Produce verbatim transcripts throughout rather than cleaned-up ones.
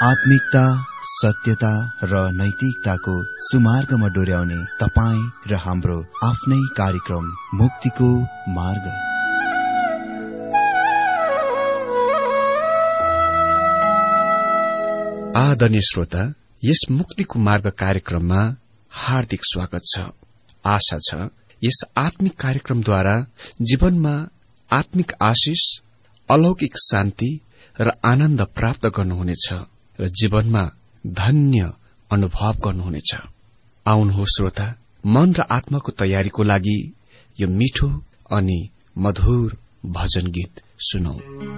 आत्मिकता, सत्यता र नैतिकताको सुमार्गमा डोर्याउने तपाईँ र हाम्रो आफ्नै कार्यक्रम मुक्तिको मार्ग। आदरणीय श्रोता, यस मुक्तिको मार्ग कार्यक्रममा हार्दिक स्वागत छ। आशा छ यस आत्मिक कार्यक्रमद्वारा जीवनमा आत्मिक आशिष, अलौकिक शान्ति र आनन्द प्राप्त गर्नुहुनेछ र जीवनमा धन्य अनुभव गर्नुहुनेछ। आउनुहोस् श्रोता, मन र आत्माको तयारीको लागि यो मिठो अनि मधुर भजन गीत सुनौ।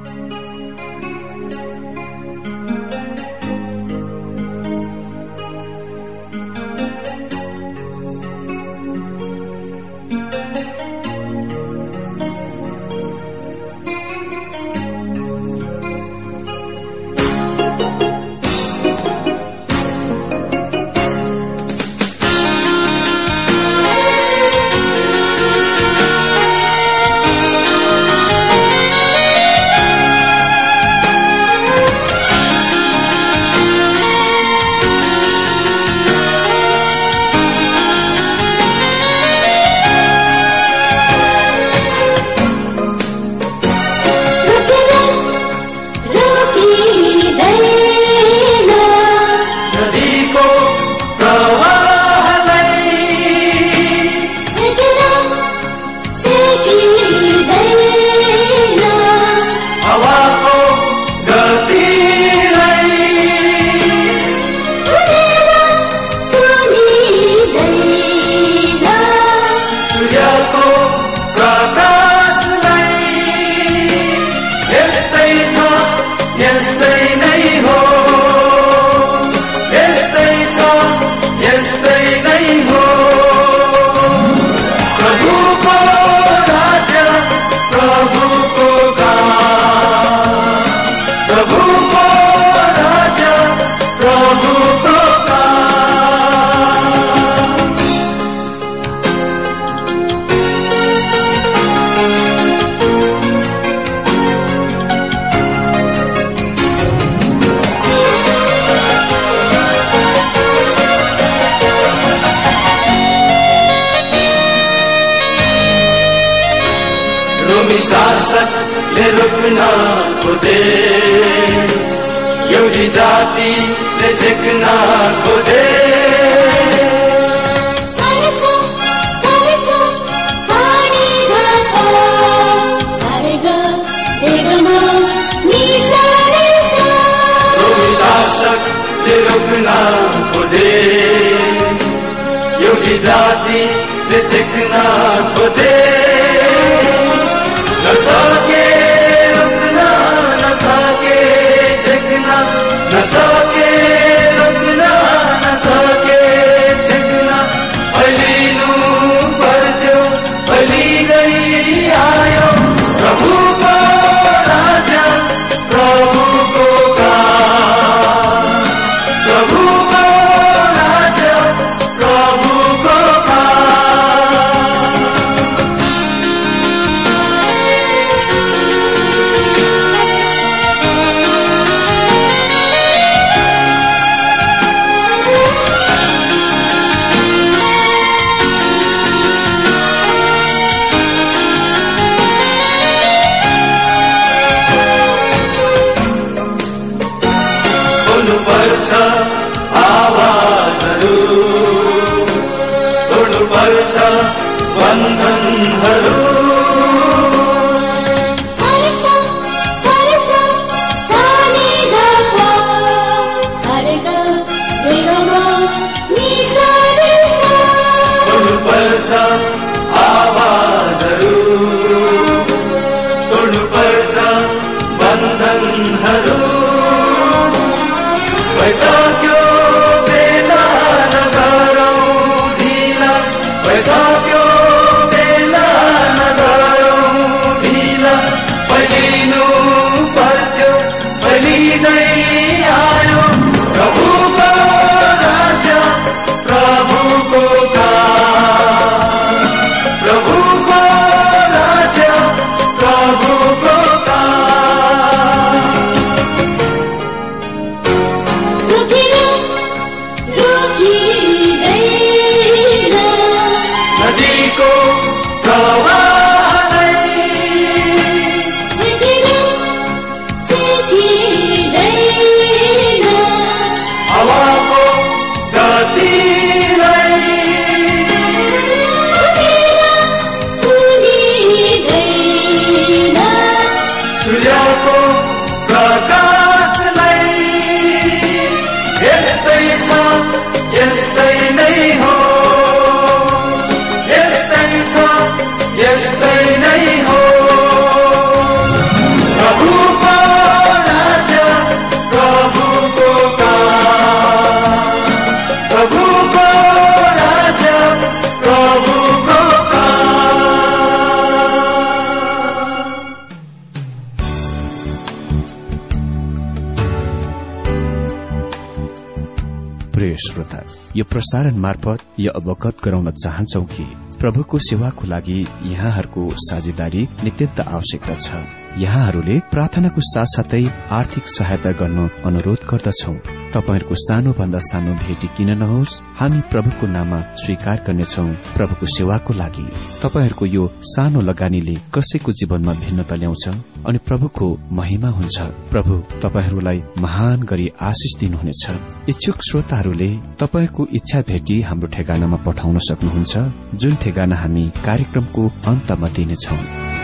शासकले रोक्न खोजे, एउटी जातिले झिक्न खोजे। शासकले रोक्न खोजे, एउटी जातिले झिक्न खोजे। नसके रोक्न, नसके झिक्न, नसके रोक्न, नसके झिक्न। फैलिनु पर्थ्यो, फैलिँदै आयो प्रभुको राज्य, प्रभुको काम, प्रभुको राज्य, प्रभुको आवाजहरू तोड्नुपर्छ बन्धनहरू। तोड्नुपर्छ आवाजहरू तोड्नुपर्छ बन्धनहरू। भइसक्यो बेला नगरौँ ढिला, भइसक्यो बेला यो प्रसारण मार्फत यो अवगत गराउन चाहन्छौ कि प्रभुको सेवाको लागि यहाँहरूको साझेदारी नित्यन्त आवश्यकता छ। यहाँहरूले प्रार्थनाको साथसाथै आर्थिक सहायता गर्न अनुरोध गर्दछौ। तपाईहरूको सानो भन्दा सानो भेटी किन नहोस्, हामी प्रभुको नाममा स्वीकार गर्नेछौ प्रभुको सेवाको लागि। तपाईहरूको यो सानो लगानीले कसैको जीवनमा भिन्नता ल्याउँछ अनि प्रभुको महिमा हुन्छ। प्रभु तपाईहरूलाई महान गरी आशिष दिनुहुनेछ। इच्छुक श्रोताहरूले तपाईहरूको इच्छा भेटी हाम्रो ठेगानामा पठाउन सक्नुहुन्छ, जुन ठेगाना हामी कार्यक्रमको अन्तमा दिनेछौ।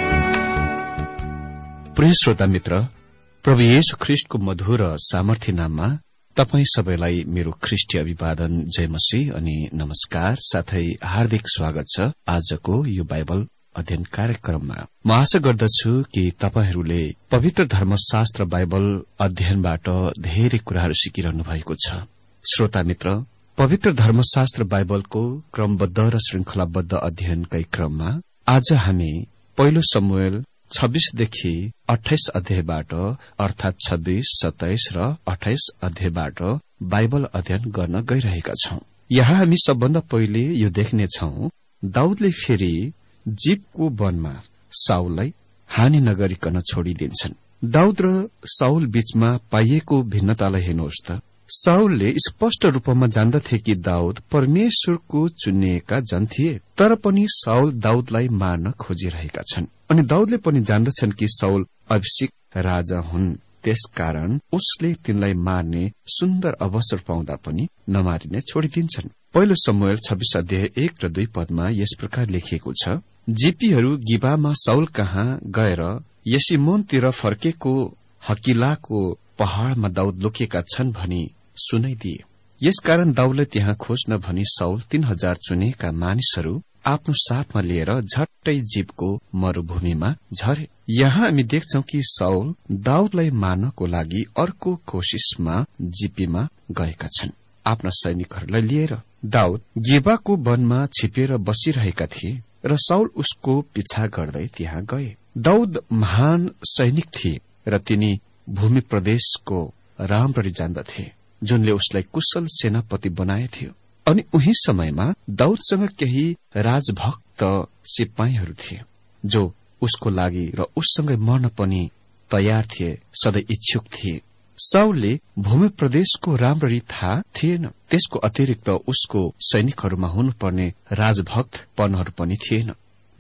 प्रिय श्रोता मित्र, प्रभु येशू ख्रीष्टको मधुर सामर्थ्य नाममा तपाई सबैलाई मेरो ख्रीष्टीय अभिवादन, जय मसीह अनि नमस्कार साथै हार्दिक स्वागत छ आजको यो बाइबल अध्ययन कार्यक्रममा। म आशा गर्दछु कि तपाईहरूले पवित्र धर्मशास्त्र बाइबल अध्ययनबाट धेरै कुराहरू सिकिरहनु भएको छ। श्रोता मित्र, पवित्र धर्मशास्त्र बाइबलको क्रमबद्ध र श्रृंखलाबद्ध अध्ययनकै क्रममा आज हामी पहिलो शमूएल छब्बीसदेखि अठाइस अध्यायबाट अर्थात छब्बीस, सत्ताइस र अठाइस अध्यायबाट बाइबल अध्ययन गर्न गइरहेका छौं। यहाँ हामी सबभन्दा पहिले यो देख्नेछौ, दाऊदले फेरि जीपको वनमा साउललाई हानि नगरिकन छोडिदिन्छन्। दाऊद र साउल बीचमा पाइएको भिन्नतालाई हेर्नुहोस् त। साउलले स्पष्ट रूपमा जान्दथे कि दाऊद परमेश्वरको चुनिएका जन थिए, तर पनि साउल दाऊदलाई मार्न खोजिरहेका छन् अनि दाऊदले पनि जान्दछन् कि साउल अभिषिक्त राजा हुन्। त्यसकारण उसले तिनलाई मार्ने सुन्दर अवसर पाउँदा पनि नमारिने छोडिदिन्छन्। पहिलो शमूएल छब्बीस अध्याय एक र दुई पदमा यस प्रकार लेखिएको छ, जीपीहरू गिबामा साउल कहाँ गएर यशीमोनतिर फर्केको हकिलाको पहाड़मा दाऊद लुकेका छन् भनी सुनाइदिए। यसकारण दाऊदले त्यहाँ खोज्न भनी साउल तीन हजार चुनेका मानिसहरू आफ्नो साथमा लिएर झट्टै जीपको मरूभूमिमा झरे। यहाँ हामी देख्छौ कि साउल दाऊदलाई मार्नको लागि अर्को कोशिशमा जीपीमा गएका छन् आफ्ना सैनिकहरूलाई लिएर। दाऊद गिबाको वनमा छिपेर बसिरहेका थिए र साउल उसको पिछा गर्दै त्यहाँ गए। दाऊद महान सैनिक थिए र तिनी भूमि प्रदेशको राम्ररी जान्दथे, जुनले उसलाई कुशल सेनापति बनाएथ्यो। अनि उही समयमा दाऊदसँग केही राजभक्त सिपाहीहरू थिए जो उसको लागि र उससँगै मर्न पनि तयार थिए, सधैँ इच्छुक थिए। साउलले भूमि प्रदेशको राम्ररी थाहा थिएन, त्यसको अतिरिक्त उसको सैनिकहरूमा हुनुपर्ने राजभक्तपनहरू पनि थिएन,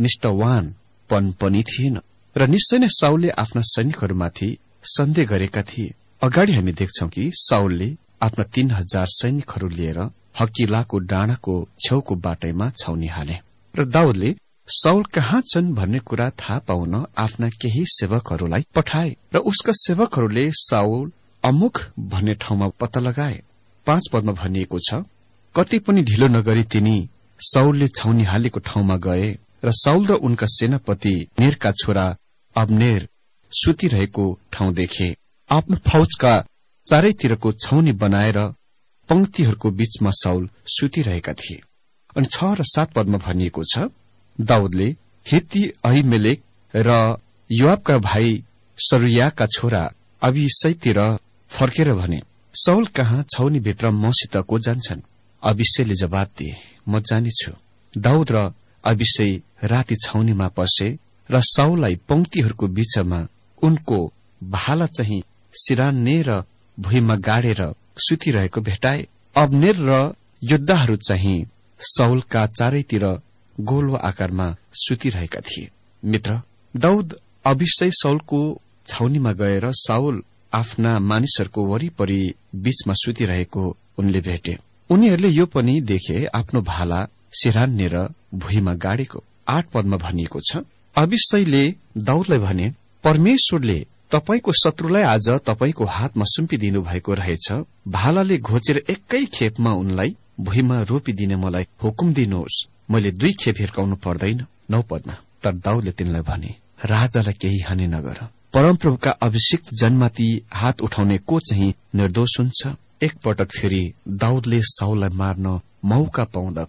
निष्ठावानपन पनि थिएन र निश्चय नै साउलले आफ्ना सैनिकहरूमाथि सन्देह गरेका थिए। अगाडि हामी देख्छौं कि साउलले आफ्ना तीन हजार सैनिकहरू लिएर हकिलाको डाँडाको छेउको बाटैमा छाउनी हाले र दाऊदले साउल कहाँ छन् भन्ने कुरा थाहा पाउन आफ्ना केही सेवकहरूलाई पठाए र उसका सेवकहरूले साउल अमुक भन्ने ठाउँमा पत्ता लगाए। पाँच पदमा भनिएको छ, कति पनि ढिलो नगरी तिनी साउलले छाउनी हालेको ठाउँमा गए र साउल र उनका सेनापति नेरका छोरा अब्नेर सुतिरहेको ठाउँ देखे। आफ्नो फौजका चारैतिरको छाउनी बनाएर पंक्तिहरूको बीचमा साउल सुतिरहेका थिए। अनि छ र सात पदमा भनिएको छ, दाऊदले हित्ती अहिमेलेक र योआबका भाइ सरुयाका छोरा अबिशैतिर फर्केर भने, साउल कहाँ छाउनीभित्र मसित को जान्छन्? अबिशैले जवाब दिए, म जानेछु। दाऊद र अबिशै राति छाउनीमा पसे र साउललाई पंक्तिहरूको बीचमा उनको भाला चाहिँ सिरान्ने र भुइँमा गाडेर सुतिरहेको भेटाए। अब्नेर र योद्धाहरू चाहिँ साउलका चारैतिर गोलो आकारमा सुतिरहेका थिए। मित्र, दाऊद अभिषय साउलको छाउनीमा गएर साउल आफ्ना मानिसहरूको वरिपरि बीचमा सुतिरहेको उनले भेटे। उनीहरूले यो पनि देखे आफ्नो भाला सिरान्ने र भुइँमा गाडेको। आठ पदमा भनिएको छ, अभिषयले दाऊदलाई भने, परमेश्वरले तपाईको शत्रुलाई आज तपाईको हातमा सुम्पिदिनु भएको रहेछ। भालाले घोचेर एकै खेपमा उनलाई भुइँमा रोपिदिने मलाई हुकुम दिनुहोस्, मैले दुई खेप हिर्काउनु पर्दैन। नौ पदमा, तर दाऊदले तिनलाई भने, राजालाई केही हानि नगर, परमप्रभुका अभिषिक्त जनमाथि हात उठाउने को चाहिँ निर्दोष हुन्छ। एक पटक फेरि दाऊदले साउललाई मार्न मौका पाउँदा पनि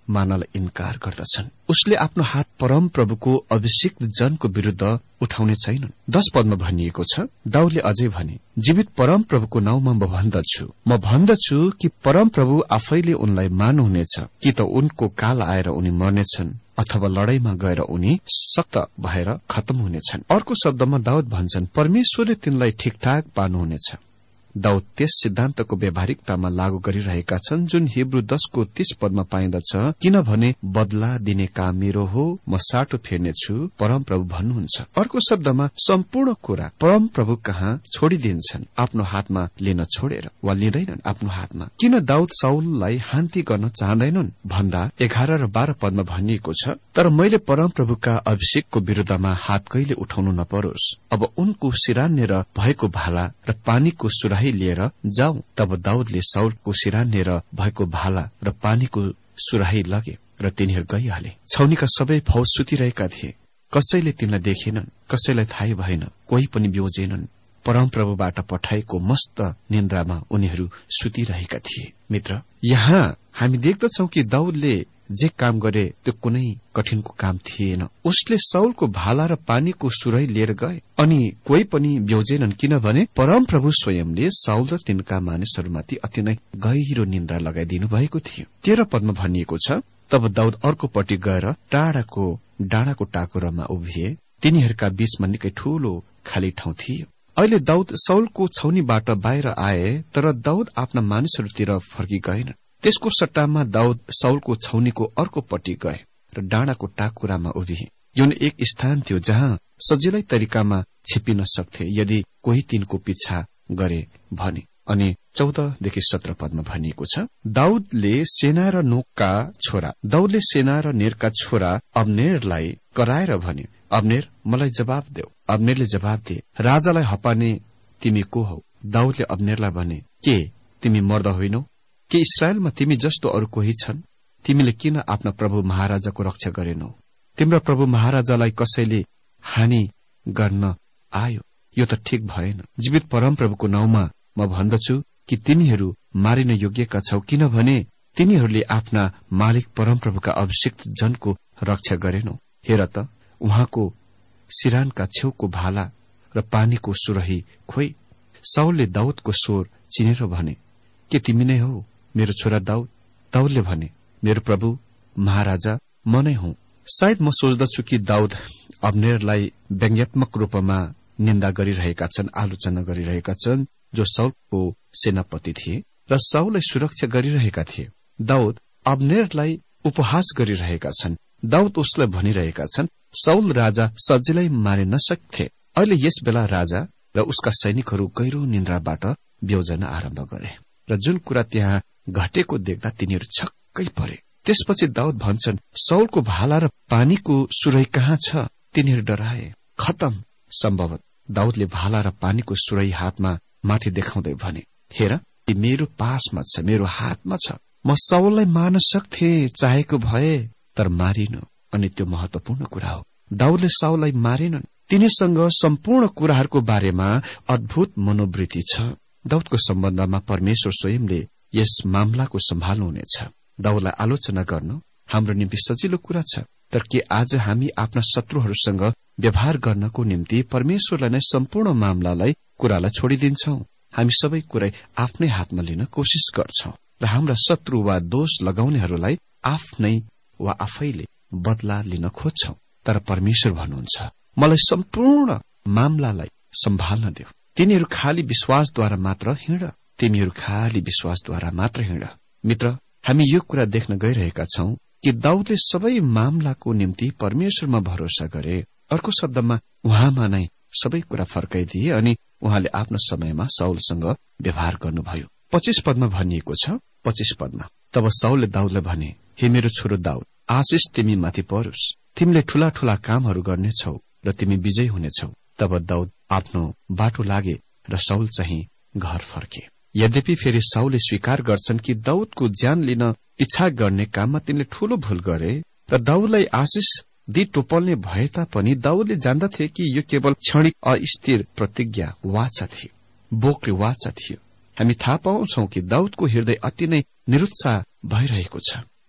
मान्नलाई इन्कार गर्दछन्। उसले आफ्नो हात परम प्रभुको अभिषिक्त जनको विरूद्ध उठाउने छैनन्। दश पदमा भनिएको छ, दाउदले अझै भने, जीवित परम प्रभुको नाउँमा म भन्दछु म भन्दछु कि परम प्रभु आफैले उनलाई मार्नुहुनेछ, कि त उनको काल आएर उनी मर्नेछन् अथवा लडाईमा गएर उनी सक्त भएर खत्म हुनेछन्। अर्को शब्दमा दाउद भन्छन्, परमेश्वरले तिनलाई ठिकठाक पार्नुहुनेछ। दाउद त्यस सिद्धान्तको व्यावहारिकतामा लागू गरिरहेका छन् जुन हिब्रू दशको तीस पदमा पाइन्दछ, किनभने बदला दिने काम मेरो हो, म साटो फेर्नेछु, परम प्रभु भन्नुहुन्छ। अर्को शब्दमा सम्पूर्ण कुरा परम प्रभु कहाँ छोडिदिन्छन्, आफ्नो हातमा लिन छोडेर वा लिँदैनन् आफ्नो हातमा। किन दाउद साउललाई हान्ती गर्न चाहँदैनन् भन्दा एघार र बाह्र पदमा भनिएको छ, तर मैले परम प्रभुका अभिषेकको विरूद्धमा हात कहिले उठाउनु नपरोस्। अब उनको सिरान्नेर भएको भाला र पानीको सुराही लिएर जाउँ। तब दाउदले साउलको सिरान्नेर भएको भाला र पानीको सुराही लगे र तिनीहरू गइहाले। छाउनीका सबै फौज सुतिरहेका थिए, कसैले तिनलाई देखेनन्, कसैलाई थाहै भएन, कोही पनि ब्योजेनन्। परमप्रभुबाट पठाएको मस्त निन्द्रामा उनीहरू सुतिरहेका थिए। मित्र, यहाँ हामी देख्दछौ कि दाउदले जे काम गरे त्यो कुनै कठिनको काम थिएन। उसले साउलको भाला र पानीको सुराही लिएर गए अनि कोही पनि ब्योजेनन्, किनभने परमप्रभु स्वयंले साउल र तिनका मानिसहरूमाथि अति नै गहिरो निन्द्रा लगाइदिनु भएको थियो। तेह्र पदमा भनिएको छ, तब दाउद अर्कोपट्टि गएर टाढाको डाँडाको टाकुरामा उभिए। तिनीहरूका बीचमा निकै ठूलो खाली ठाउँ थियो। अहिले दाउद साउलको छाउनीबाट बाहिर आए, तर दाउद आफ्ना मानिसहरूतिर फर्की गएनन्। त्यसको सट्टामा दाउद साउलको छाउनीको अर्कोपट्टि गए र डाँडाको टाकुरामा उभिए। यो एक स्थान थियो जहाँ सजिलै तरिकामा छिपिन सक्थे यदि कोही तिनको पिछा गरे भने। अनि चौधदेखि सत्र पदमा भनिएको छ, दाउदले सेना र नोकका छोरा दाउदले सेना र नेरका छोरा अब्नेरलाई कराएर भने, अब्नेर, मलाई जवाब देऊ। अब्नेरले जवाब दिए, राजालाई हपाने तिमी को हौ? दाउदले अब्नेरलाई भने, के तिमी मर्द होइनौ? के इस्राएलमा तिमी जस्तो अरू कोही छन्? तिमीले किन आफ्ना प्रभु महाराजाको रक्षा गरेनौ? तिम्रा प्रभु महाराजालाई कसैले हानि गर्न आयो? यो त ठिक भएन। जीवित परमप्रभुको नाउँमा म भन्दछु कि तिमीहरू मारिन योग्यका छौ, किनभने तिनीहरूले आफ्ना मालिक परमप्रभुका अभिषिक्त जनको रक्षा गरेनौ। हेर त, उहाँको सिरानका छेउको भाला र पानीको सुरही खोइ। साउलले दाउदको स्वर चिनेर भने, के तिमी नै हौ मेरो छोरा दाउद? दाउदले भने, मेरो प्रभु महाराजा, म नै हुँ। सायद म सोच्दछु कि दाउद अब्नेरलाई व्यङ्ग्यात्मक रूपमा निन्दा गरिरहेका छन्, आलोचना गरिरहेका छन्, जो साउलको सेनापति थिए र साउललाई सुरक्षा गरिरहेका थिए। दाउद अब्नेरलाई उपहास गरिरहेका छन्। दाउद उसलाई भनिरहेका छन्, साउल राजा सजिलै मारे नसक्थे। अहिले यस बेला राजा र उसका सैनिकहरू गहिरो निन्द्राबाट ब्योजना आरम्भ गरे र जुन कुरा त्यहाँ घटेको देख्दा तिनीहरू छक्कै परे। त्यसपछि दाउद भन्छन्, साउलको भाला र पानीको सुरही कहाँ छ? तिनीहरू डराए। खतम। सम्भवत दाउदले भाला र पानीको सुरही हातमा माथि देखाउँदै भने, हेर, यी मेरो पासमा छ, मेरो हातमा छ। म साउललाई मार्न सक्थे चाहेको भए, तर मारिन। अनि त्यो महत्वपूर्ण कुरा हो, दाउदले साउललाई मारेनन्। तिनीसँग सम्पूर्ण कुराहरूको बारेमा अद्भुत मनोवृत्ति छ। दाउदको सम्बन्धमा परमेश्वर स्वयंले यस मामलाको सम्हाल्नुहुनेछ। दाउदलाई आलोचना गर्न हाम्रो निम्ति सजिलो कुरा छ, तर के आज हामी आफ्ना शत्रुहरूसँग व्यवहार गर्नको निम्ति परमेश्वरलाई नै सम्पूर्ण मामलालाई कुरालाई छोडिदिन्छौं? हामी सबै कुरा आफ्नै हातमा लिन कोसिस गर्छौं र हाम्रा शत्रु वा दोष लगाउनेहरूलाई आफ्नै वा आफैले बदला लिन खोज्छौं। तर परमेश्वर भन्नुहुन्छ, मलाई सम्पूर्ण मामलालाई सम्हाल्न देऊ। तिनीहरू खाली विश्वासद्वारा मात्र हिँड। तिमीहरू खाली विश्वासद्वारा मात्र हिँड। मित्र, हामी यो कुरा देख्न गइरहेका छौं कि दाउदले सबै मामलाको निम्ति परमेश्वरमा भरोसा गरे। अर्को शब्दमा उहाँमा नै सबै कुरा फर्काइदिए अनि उहाँले आफ्नो समयमा साउलसँग व्यवहार गर्नुभयो। पच्चीस पदमा भनिएको छ, पच्चीस पदमा तब साउलले दाउदलाई भने, हे मेरो छोरो दाउद, आशिष तिमी माथि परोस्। तिमीले ठूला ठूला कामहरू गर्नेछौ र तिमी विजयी हुनेछौ। तब दाउद आफ्नो बाटो लागे र साउल चाहिँ घर फर्के। यद्यपि फेरि साउलले स्वीकार गर्छन् कि दाउदको ज्यान लिन इच्छा गर्ने काममा तिनले ठूलो भूल गरे र दाउदलाई आशिष दि टोपल्ने भए तापनि दाउदले जान्दथे कि यो केवल क्षणिक अस्थिर प्रतिज्ञा वाचा थियो, बोक्रे वाचा थियो। हामी थाहा पाउँछौ कि दाउदको हृदय अति नै निरुत्साह भइरहेको छ।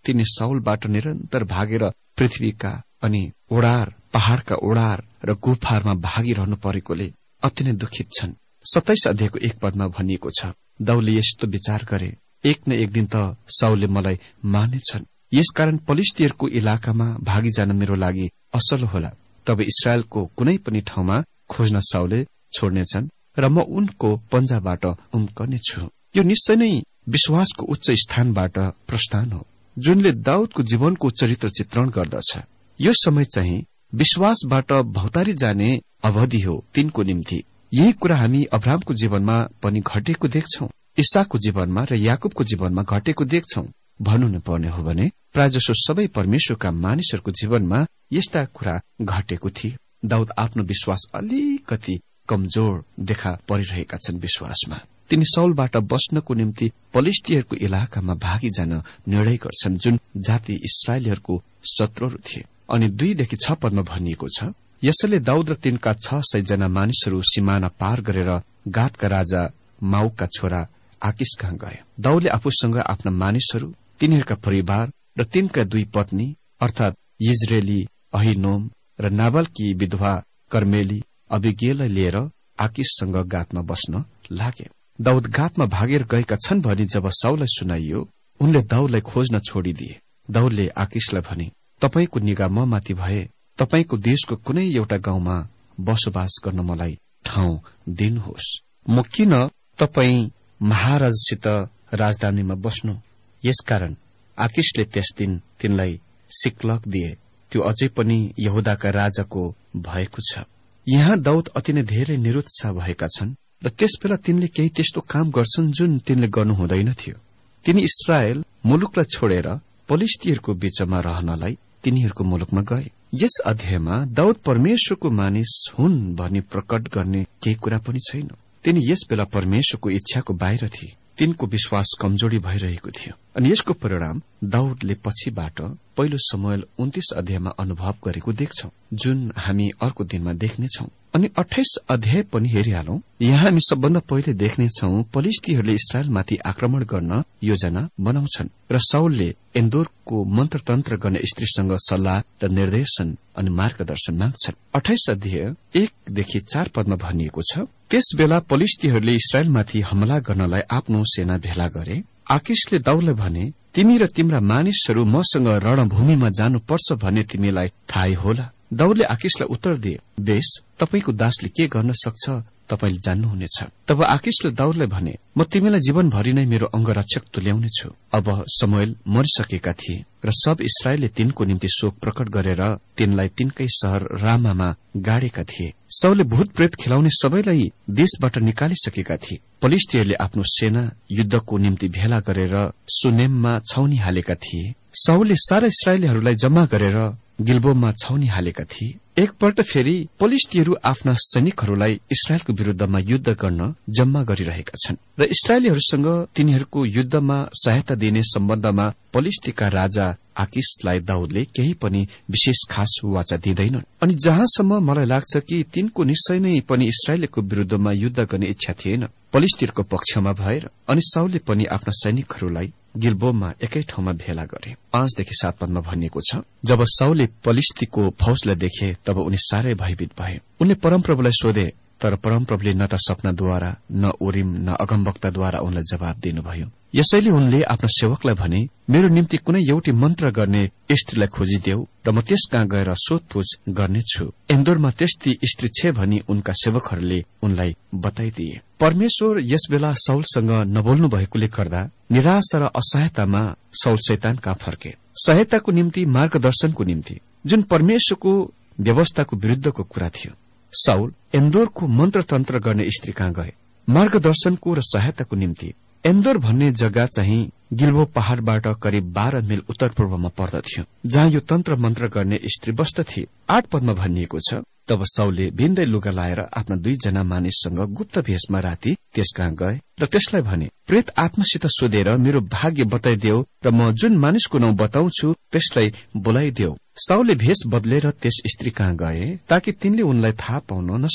तिनी साउलबाट निरन्तर भागेर पृथ्वीका अनि ओडार पहाड़का ओडार र गुफाहरूमा भागिरहनु परेकोले अति नै दुखित छन्। सत्ताइस अध्यायको एक पदमा भनिएको छ, दाउदले यस्तो विचार गरे, एक न एक दिन त साउलले मलाई मार्नेछन्, यसकारण पलिश्तीहरूको इलाकामा भागी जान मेरो लागि असल होला। तब इस्राएलको कुनै पनि ठाउँमा खोज्न साउलले छोड्नेछन् र म उनको पन्जाबाट उम्कनेछु। यो निश्चय नै विश्वासको उच्च स्थानबाट प्रस्थान हो, जुनले दाउदको जीवनको चरित्र चित्रण गर्दछ। यो समय चाहिँ विश्वासबाट भौतारी जाने अवधि हो तिनको निम्ति। यही कुरा हामी अब्राहमको जीवनमा पनि घटेको देख्छौं, इसाकको जीवनमा र याकुबको जीवनमा घटेको देख्छौं। भन्नु नै पर्ने हो भने प्रायजसो सबै परमेश्वरका मानिसहरूको जीवनमा यस्ता कुरा घटेको थियो। दाउद आफ्नो विश्वास अलिकति कमजोर देखा परिरहेका छन्। विश्वासमा तिनी साउलबाट बस्नको निम्ति पलिश्तीहरूको इलाकामा भागी जान निर्णय गर्छन्, जुन जाति इस्राएलीहरूको शत्रुहरू थिए। अनि दुईदेखि छ पदमा भनिएको छ, यसैले दाउद र तिनका छ सय जना मानिसहरू सिमाना पार गरेर गातका राजा माउका छोरा आकिस कहाँ गए। दाउदले आफूसँग आफ्ना मानिसहरू, तिनीहरूका परिवार र तिनका दुई पत्नी अर्थात इजरेली अहिनोम र नाबलकी विधवा कर्मेली अबिगेललाई लिएर आकिससँग गातमा बस्न लागे। दाउद गातमा भागेर गएका छन् भनी जब साउललाई सुनाइयो, उनले दाउदलाई खोज्न छोडिदिए। दाउदले आकिसलाई भने, तपाईको निगाह म माथि भए तपाईको देशको कुनै एउटा गाउँमा बसोबास गर्न मलाई ठाउँ दिनुहोस्। म किन तपाई महाराजसित राजधानीमा बस्नु? यसकारण आकिसले त्यस दिन तिनलाई सिक्लक दिए। त्यो अझै पनि यहुदाका राजाको भएको छ। यहाँ दाउद अति नै धेरै निरुत्साह भएका छन् र त्यसबेला तिनले केही त्यस्तो काम गर्छन् जुन तिनले गर्नु हुँदैन थियो। तिनी इस्राएल मुलुकलाई छोडेर पलिश्तीहरूको बीचमा रहनलाई तिनीहरूको मुलुकमा गए। यस अध्यायमा दाउद परमेश्वरको मानिस हुन् भनी प्रकट गर्ने केही कुरा पनि छैन। तिनी यस बेला परमेश्वरको इच्छाको बाहिर थिए। तिनको विश्वास कमजोरी भइरहेको थियो अनि यसको परिणाम दाउदले पछिबाट पहिलो समूएल उन्तीस अध्यायमा अनुभव गरेको देख्छौं, जुन हामी अर्को दिनमा देख्नेछौं। अनि अठाइस अध्याय पनि हेरिहालौं। यहाँ हामी सबभन्दा पहिले देख्नेछौं पलिश्तीहरूले इस्राएलमाथि आक्रमण गर्न योजना बनाउँछन् र साउलले एन्दोरको मन्त्रतन्त्र गर्ने स्त्रीसँग सल्लाह र निर्देशन अनि मार्गदर्शन माग्छन्। अठाइस अध्याय एकदेखि चार पदमा भनिएको छ, त्यस बेला पलिश्तीहरूले इस्राएलमाथि हमला गर्नलाई आफ्नो सेना भेला गरे। आकिसले दाउदलाई भने, तिमी र तिम्रा मानिसहरू मसँग रणभूमिमा जानुपर्छ भन्ने तिमीलाई थाहै होला। दाउदले आकिसलाई उत्तर दिए, बेस, तपाईको दासले के गर्न सक्छ तपाईले जान्नुहुनेछ। तब आकिसले दाउदलाई भने, म तिमीलाई जीवनभरि नै मेरो अंगरक्षक तुल्याउनेछु। अब समूएल मरिसकेका थिए र सब इस्राएलले तिनको निम्ति शोक प्रकट गरेर तिनलाई तिनकै शहर रामामा गाडेका थिए। साउलले भूत प्रेत खेलाउने सबैलाई देशबाट निकालिसकेका थिए। पलिश्तीहरूले आफ्नो सेना युद्धको निम्ति भेला गरेर सुनेममा छाउनी हालेका थिए। साउलले सारा इस्राएलीहरूलाई जम्मा गरेर गिल्बोमा छाउनी हालेका थिए। एकपल्ट फेरि पलिश्तीहरू आफ्ना सैनिकहरूलाई इस्राएलको विरूद्धमा युद्ध गर्न जम्मा गरिरहेका छन् र इस्राएलीहरूसँग तिनीहरूको युद्धमा सहायता दिने सम्बन्धमा पलिश्तीका राजा आकिसलाई दाउदले केही पनि विशेष खास वाचा दिँदैनन्। अनि जहाँसम्म मलाई लाग्छ कि तिनको निश्चय नै पनि इस्राएलको विरूद्धमा युद्ध गर्ने इच्छा थिएन। पलिश्तीहरूको पक्षमा भएर अनि साउलले पनि आफ्ना सैनिकहरूलाई गिल्बोमा एकै ठाउँमा भेला गरे। पाँचदेखि सात पदमा भनिएको छ, जब साउलले पलिश्तीको फौजलाई देखे तब उनी साह्रै भयभीत भए। उनले परमप्रभुलाई सोधे, तर परमप्रभुले न त सपनाद्वारा न उरिम न अगमवक्ताद्वारा उनलाई जवाब दिनुभयो। यसैले उनले आफ्ना सेवकलाई भने, मेरो निम्ति कुनै एउटी मन्त्र गर्ने स्त्रीलाई खोजिदेऊ र म त्यस कहाँ गएर सोधपुछ गर्नेछु। एन्दोरमा त्यस्ती स्त्री छे भनी उनका सेवकहरूले उनलाई बताइदिए। परमेश्वर यसबेला साउलसँग नबोल्नु भएकोले गर्दा निराशा र असहायतामा साउल शैतान कहाँ फर्के। सहायताको निम्ति, मार्गदर्शनको निम्ति, जुन परमेश्वरको व्यवस्थाको विरूद्धको कुरा थियो। साउल एन्दोरको मन्त्रतन्त्र गर्ने स्त्री कहाँ गए। मार्गदर्शनको र सहायताको निम्ति एन्दोर भन्ने जग्गा चाहिँ गिल्बो पहाड़बाट करिब बाह्र मिल उत्तर पूर्वमा पर्दथ्यो, जहाँ यो तन्त्र मन्त्र गर्ने स्त्री बस्दथे। आठ पदमा भनिएको छ, तब साउलले भिन्दै लुगा लाएर आफ्ना दुईजना मानिससँग गुप्त भेषमा राति त्यस कहाँ गए र त्यसलाई भने, प्रेत आत्मासित सोधेर मेरो भाग्य बताइदेऊ र म जुन मानिसको नाउँ बताउँछु त्यसलाई बोलाइदेऊ। साउलले भेष बदलेर त्यस स्त्री कहाँ गए ताकि तिनले उनलाई थाहा पाउन नसकुन्।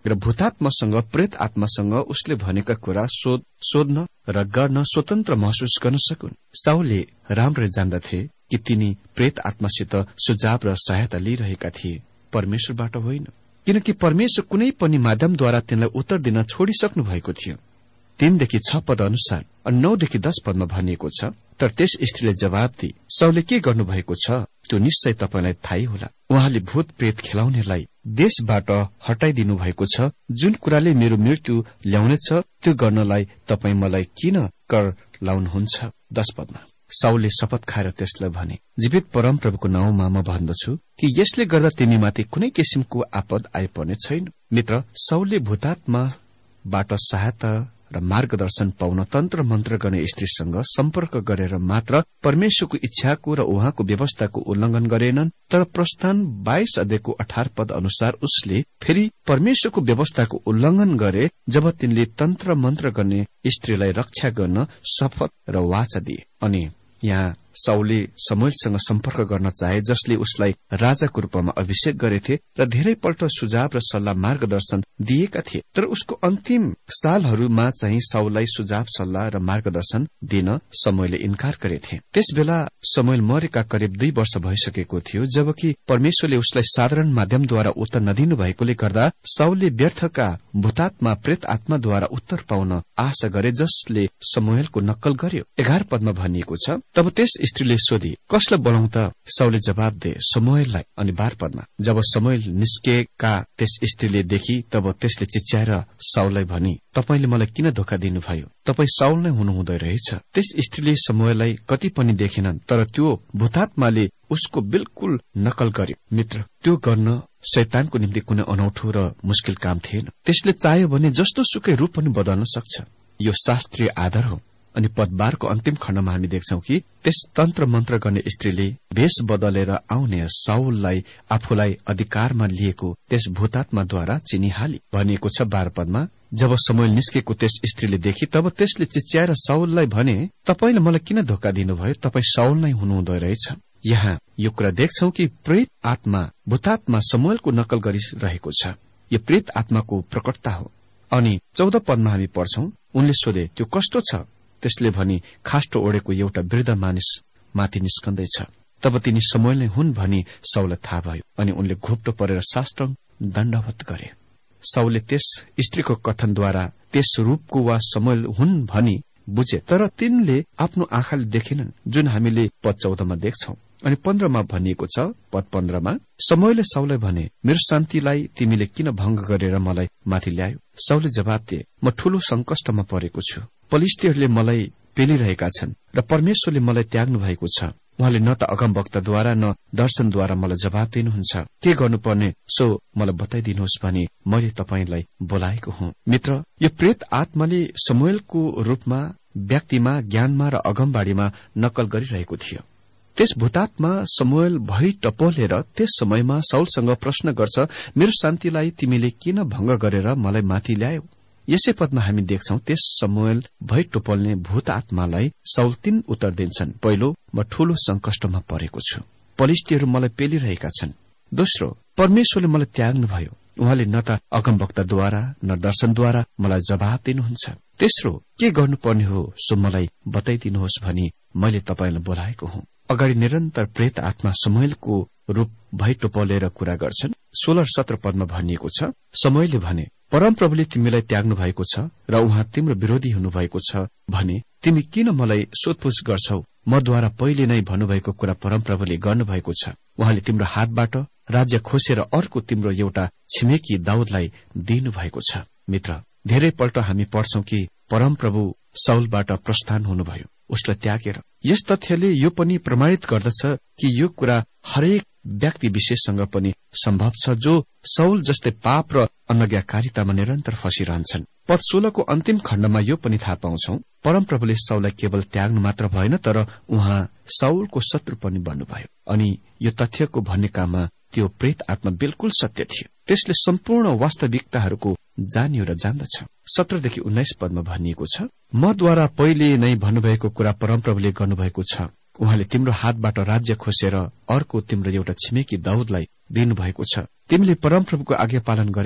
र भूतात्मासँग प्रेत आत्मासँग उसले भनेका कुरा सोध सोध्न र गर्न स्वतन्त्र महसुस गर्न सकुन्। साउलले राम्ररी जान्दथे कि तिनी प्रेत आत्मासित सुझाव र सहायता लिइरहेका थिए, परमेश्वरबाट होइन, किनकि परमेश्वर कुनै पनि माध्यमद्वारा तिनलाई उत्तर दिन छोडिसक्नु भएको थियो। तीनदेखि छ पद अनुसार नौदेखि दस पदमा भनिएको छ, तर त्यस स्त्रीले जवाब दिए, साउलले के गर्नुभएको छ त्यो निश्चय तपाईलाई थाहै होला। उहाँले भूत प्रेत खेलाउनेलाई देशबाट हटाइदिनु भएको छ। जुन कुराले मेरो मृत्यु ल्याउनेछ त्यो गर्नलाई तपाई मलाई किन कर लाउनुहुन्छ। दश पदमा साउलले शपथ खाएर त्यसलाई भने, जीवित परमप्रभुको नाउँमा म भन्दछु कि यसले गर्दा तिमीमाथि कुनै किसिमको आपद आइपर्ने छैन। मित्र, साउलले भूतात्माबाट सहायता र मार्गदर्शन पाउन तन्त्र मन्त्र गर्ने स्त्रीसँग सम्पर्क गरेर मात्र परमेश्वरको इच्छाको र उहाँको व्यवस्थाको उल्लंघन गरेनन्, तर प्रस्थान बाइस अध्यायको अठार पद अनुसार उसले फेरि परमेश्वरको व्यवस्थाको उल्लंघन गरे जब तिनले तन्त्र मन्त्र गर्ने स्त्रीलाई रक्षा गर्न शपथ र वाचा दिए। अनि यहाँ साउलले शमूएलसँग सम्पर्क गर्न चाहे, जसले उसलाई राजाको रूपमा अभिषेक गरेथे र धेरैपल्ट सुझाव र सल्लाह मार्गदर्शन दिएका थिए। तर उसको अन्तिम सालहरूमा चाहिँ साउललाई सुझाव सल्लाह र मार्गदर्शन दिन शमूएलले इन्कार गरेथे। त्यसबेला शमूएल मरेका करिब दुई वर्ष भइसकेको थियो, जबकि परमेश्वरले उसलाई साधारण माध्यमद्वारा उत्तर नदिनु भएकोले गर्दा साउलले व्यर्थका भूतात्मा प्रेत आत्माद्वारा उत्तर पाउन आशा गरे, जसले शमूएलको नक्कल गर्यो। एघार पदमा भनिएको छ, तब त्यस स्त्रीले सोधी, कसलाई बोलाउँ त? साउलले जवाब दिए, शमूएललाई। अनि बाह्र पदमा जब शमूएल निस्केका त्यस स्त्रीले देखि, तब त्यसले चिच्याएर साउललाई भनी, तपाईले मलाई किन धोका दिनुभयो? तपाई साउल नै हुनुहुँदै रहेछ। त्यस स्त्रीले शमूएललाई कति पनि देखेनन्, तर त्यो भूतात्माले उसको बिल्कुल नकल गर्यो। मित्र, त्यो गर्न शैतानको निम्ति कुनै अनौठो र मुस्किल काम थिएन। त्यसले चाह्यो भने जस्तो सुकै रूप पनि बदल्न सक्छ। यो शास्त्रीय आधार हो। अनि पद बाह्रको अन्तिम खण्डमा हामी देख्छौं कि त्यस तन्त्र मन्त्र गर्ने स्त्रीले भेष बदलेर आउने साउललाई आफूलाई अधिकारमा लिएको त्यस भूतात्माद्वारा चिनिहाली। भनिएको छ बाह्र पदमा, जब शमूएल निस्केको त्यस स्त्रीले देखि, तब त्यसले चिच्याएर साउललाई भने, तपाईले मलाई किन धोका दिनुभयो? तपाई साउल नै हुनुहुँदो रहेछ। यहाँ यो कुरा देख्छौं कि प्रेत आत्मा भूतात्मा शमूएलको नकल गरिरहेको छ। यो प्रेत आत्माको प्रकटता हो। अनि चौध पदमा हामी पढ्छौं, उनले सोधे, त्यो कस्तो छ? त्यसले भनी, खास्टो ओढेको एउटा वृद्ध मानिस माथि निस्कन्दैछ। तब तिनी शमूएल नै हुन् भनी साउललाई थाहा भयो। अनि उनले घोप्टो परेर साष्टाङ्ग दण्डवत गरे। साउलले त्यस स्त्रीको कथनद्वारा त्यस रूपको वा शमूएल हुन् भनी बुझे, तर तिनले आफ्नो आँखाले देखेनन्, जुन हामीले पद चौधमा देख्छौं। अनि पन्ध्रमा भनिएको छ, पद पन्ध्रमा शमूएलले साउललाई भने, मेरो शान्तिलाई तिमीले किन भंग गरेर मलाई माथि ल्यायो? साउलले जवाब दिए, म ठूलो संकष्टमा परेको छु। पलिस्तीहरूले मलाई पेलिरहेका छन् र परमेश्वरले मलाई त्याग्नु भएको छ। उहाँले न त अगमवक्ताद्वारा न दर्शनद्वारा मलाई जवाब दिनुहुन्छ। के गर्नुपर्ने सो मलाई बताइदिनुहोस् भनी मैले तपाईलाई बोलाएको हुँ। मित्र, यो प्रेत आत्माले शमूएलको रूपमा व्यक्तिमा, ज्ञानमा र अगमबाडीमा नकल गरिरहेको थियो। त्यस भूतात्मा शमूएल भई टपोलेर त्यस समयमा साउलसँग प्रश्न गर्छ, मेरो शान्तिलाई तिमीले किन भंग गरेर मलाई माथि ल्यायौ? यसै पदमा हामी देख्छौं, त्यस शमूएल भई टोपल्ने भूत आत्मालाई साउल तीन उत्तर दिन्छन्। पहिलो, म ठूलो संकष्टमा परेको छु, पलिस्तीहरू मलाई पेलिरहेका छन्। दोस्रो, परमेश्वरले मलाई त्याग्नुभयो। उहाँले न त अगमवक्ताद्वारा न दर्शनद्वारा मलाई जवाब दिनुहुन्छ। तेस्रो, के गर्नुपर्ने हो सो मलाई बताइदिनुहोस् भनी मैले तपाईलाई बोलाएको हुँ। अगाडि निरन्तर प्रेत आत्मा शमूएलको रूप भई टोपलेर कुरा गर्छन्। सोह्र सत्र पदमा भनिएको छ, शमूएलले भने, परमप्रभुले तिमीलाई त्याग्नु भएको छ र उहाँ तिम्रो विरोधी हुनुभएको छ भने तिमी किन मलाई सोधपुछ गर्छौ? मद्वारा पहिले नै भन्नुभएको कुरा परमप्रभुले गर्नुभएको छ। उहाँले तिम्रो हातबाट राज्य खोसेर अर्को तिम्रो एउटा छिमेकी दाउदलाई दिनुभएको छ। मित्र, धेरैपल्ट हामी पढ्छौं कि परमप्रभु साउलबाट प्रस्थान हुनुभयो, उसलाई त्यागेर। यस तथ्यले यो पनि प्रमाणित गर्दछ कि यो कुरा हरेक व्यक्ति विशेषसँग पनि सम्भव छ, जो साउल जस्तै पाप र अनज्ञाकारितामा निरन्तर फसिरहन्छन्। पद सोह्रको अन्तिम खण्डमा यो पनि थाहा पाउँछौ, परमप्रभुले साउललाई केवल त्याग्नु मात्र भएन, तर उहाँ साउलको शत्रु पनि बन्नुभयो। अनि यो तथ्यको भन्ने काममा त्यो प्रेत आत्मा बिल्कुल सत्य थियो। त्यसले सम्पूर्ण वास्तविकताहरूको जानियो र जान्दछ। सत्रदेखि उन्नाइस पदमा भनिएको छ, मद्वारा पहिले नै भन्नुभएको कुरा परमप्रभुले गर्नुभएको छ। उहाँले तिम्रो हातबाट राज्य खोसेर अर्को तिम्रो एउटा छिमेकी दाउदलाई दिनुभएको छ। तिमीले परमप्रभुको आज्ञा पालन गरेनौ,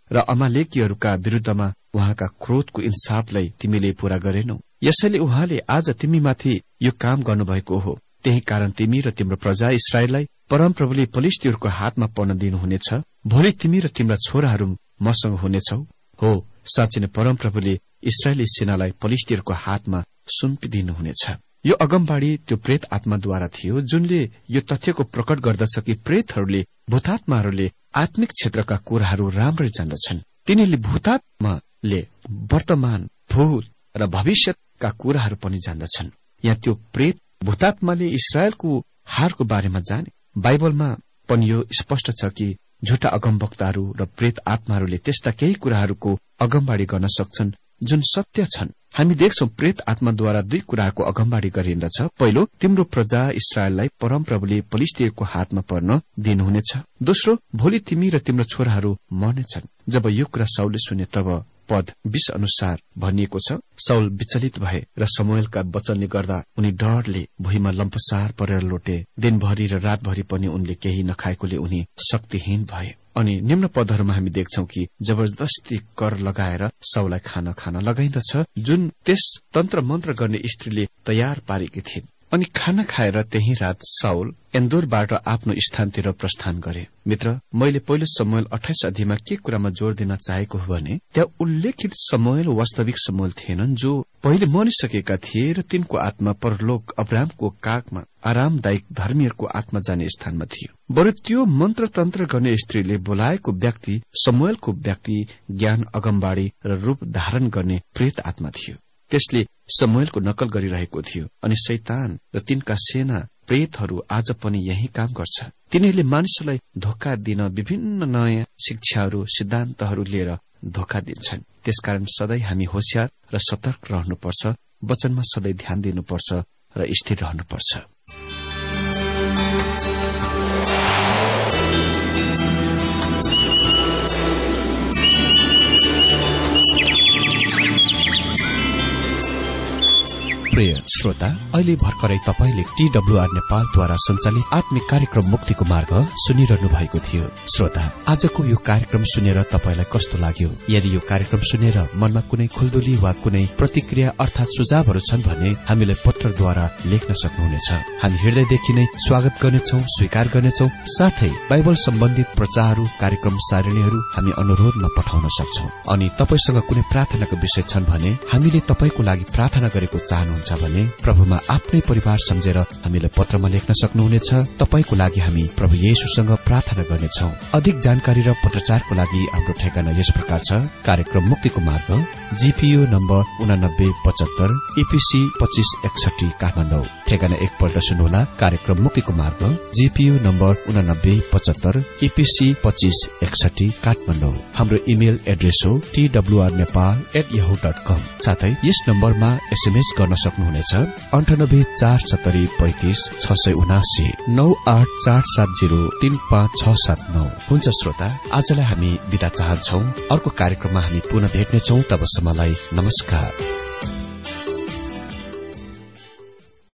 र अमालेकीहरूका विरूद्धमा उहाँका क्रोधको इन्साफलाई तिमीले पूरा गरेनौ। यसैले उहाँले आज तिमीमाथि यो काम गर्नुभएको हो। त्यही कारण तिमी र तिम्रो प्रजा इस्राएललाई परमप्रभुले फलिस्तीहरूको हातमा पर्न दिनुहुनेछ। भोलि तिमी र तिम्रा छोराहरू मसँग हुनेछौ। हो, साँच्चै नै परमप्रभुले इस्राएली सेनालाई फलिस्तीहरूको हातमा सुम्पिदिनुहुनेछ। यो अगमबाडी त्यो प्रेत आत्माद्वारा थियो, जुनले यो तथ्यको प्रकट गर्दछ कि प्रेतहरूले भूतात्माहरूले आत्मिक क्षेत्रका कुराहरू राम्ररी जान्दछन्। तिनीहरूले भूतात्माले वर्तमान, भूत र भविष्यका कुराहरू पनि जान्दछन्। यहाँ त्यो प्रेत भूतात्माले इस्राएलको हारको बारेमा जाने। बाइबलमा पनि यो स्पष्ट छ कि झुटा अगमवक्ताहरू र प्रेत आत्माहरूले त्यस्ता केही कुराहरूको अगमबाडी गर्न सक्छन् जुन सत्य छन्। हामी देख्छौं प्रेत आत्माद्वारा दुई कुराको अगमबाडी गरिन्दछ। पहिलो, तिम्रो प्रजा इस्राएललाई परमप्रभुले फलिस्तीहरूको हातमा पर्न दिनुहुनेछ। दोस्रो, भोलि तिमी र तिम्रो छोराहरू मर्नेछन्। जब यो कुरा साउलले सुने तब पद बीस अनुसार भनिएको छ, साउल विचलित भए र शमूएलका वचनले गर्दा उनी डरले भुइँमा लम्पसार परेर लोटे। दिनभरि र रातभरि पनि उनले केही नखाएकोले उनी शक्तिहीन भए। अनि निम्न पदहरूमा हामी देख्छौं कि जबरजस्ती कर लगाएर साउललाई खाना खान लगाइन्दछ, जुन त्यस तन्त्र मन्त्र गर्ने स्त्रीले तयार पारेकी थिइन्। अनि खाना खाएर त्यही रात साउल एन्दोरबाट आफ्नो स्थानतिर प्रस्थान गरे। मित्र, मैले पहिलो शमूएल अठाइस अध्यायमा के कुरामा जोड़ दिन चाहेको हो भने त्यहाँ उल्लेखित शमूएल वास्तविक शमूएल थिएनन् जो पहिले मरिसकेका थिए र तिनको आत्मा परलोक अब्राहमको काखमा आरामदायक धर्मीहरूको आत्मा जाने स्थानमा थियो। बरु त्यो मन्त्र तन्त्र गर्ने स्त्रीले बोलाएको व्यक्ति शमूएलको व्यक्ति ज्ञान, अगमबाडी र रूप धारण गर्ने प्रेत आत्मा थियो। त्यसले शमूएलको नकल गरिरहेको थियो। अनि शैतान र तिनका सेना प्रेतहरू आज पनि यही काम गर्छ। तिनीहरूले मानिसलाई धोका दिन विभिन्न नयाँ शिक्षाहरू, सिद्धान्तहरू लिएर धोका दिन्छन्। त्यसकारण सधैँ हामी होशियार र सतर्क रहनुपर्छ, वचनमा सधैँ ध्यान दिनुपर्छ र स्थिर रहनुपर्छ। प्रिय श्रोता, अहिले भर्खरै तपाईले टीडब्ल्यूआर नेपालद्वारा सञ्चालित आत्मिक कार्यक्रम मुक्तिको मार्ग सुनिरहनु भएको थियो। श्रोता, आजको यो कार्यक्रम सुनेर तपाईलाई कस्तो लाग्यो? यदि यो कार्यक्रम सुनेर मनमा कुनै खुल्दुली वा कुनै प्रतिक्रिया अर्थात सुझावहरू छन् भने हामीलाई पत्रद्वारा लेख्न सक्नुहुनेछ। हामी हृदयदेखि नै स्वागत गर्नेछौं, स्वीकार गर्नेछौं। साथै बाइबल सम्बन्धित प्रचारहरू, कार्यक्रम सारणीहरू हामी अनुरोधमा पठाउन सक्छौं। अनि तपाईसँग कुनै प्रार्थनाको विषय छन् भने हामीले तपाईको लागि प्रार्थना गरेको चाहनुहुन्छ भने प्रभुमा आफ्नै परिवार सम्झेर हामीलाई पत्रमा लेख्न सक्नुहुनेछ। तपाईको लागि हामी प्रभु येशूसँग प्रार्थना गर्नेछौं। अधिक जानकारी र पत्रचारको लागि हाम्रो ठेगाना यस प्रकार छ। कार्यक्रम मुक्तिको मार्ग, जीपीओ नम्बर उनानब्बे पचहत्तर, ईपीसी पच्चीस एकसठी काठमाडौँ। ठेगाना एकपल्ट सुन्नुहोला। कार्यक्रम मुक्तिको मार्ग, जीपीओ नम्बर उनानब्बे पचहत्तर, ईपीसी पच्चीस एकसठी काठमाडौँ। हाम्रो इमेल एड्रेस हो TWR Nepal at Yahoo dot com. साथै यस नम्बरमा एसएमएस गर्न सक्नुहुनेछ अन्ठानब्बे चार सत्तरी पैंतिस छ सय उनासी नौ आठ चार सात जीरो तीन पाँच छ सात नौ। हुन्छ श्रोता, आजलाई हामी बिदा चाहन्छौ। अर्को कार्यक्रममा हामी पुनः भेट्नेछौ। तबसम्मलाई नमस्कार।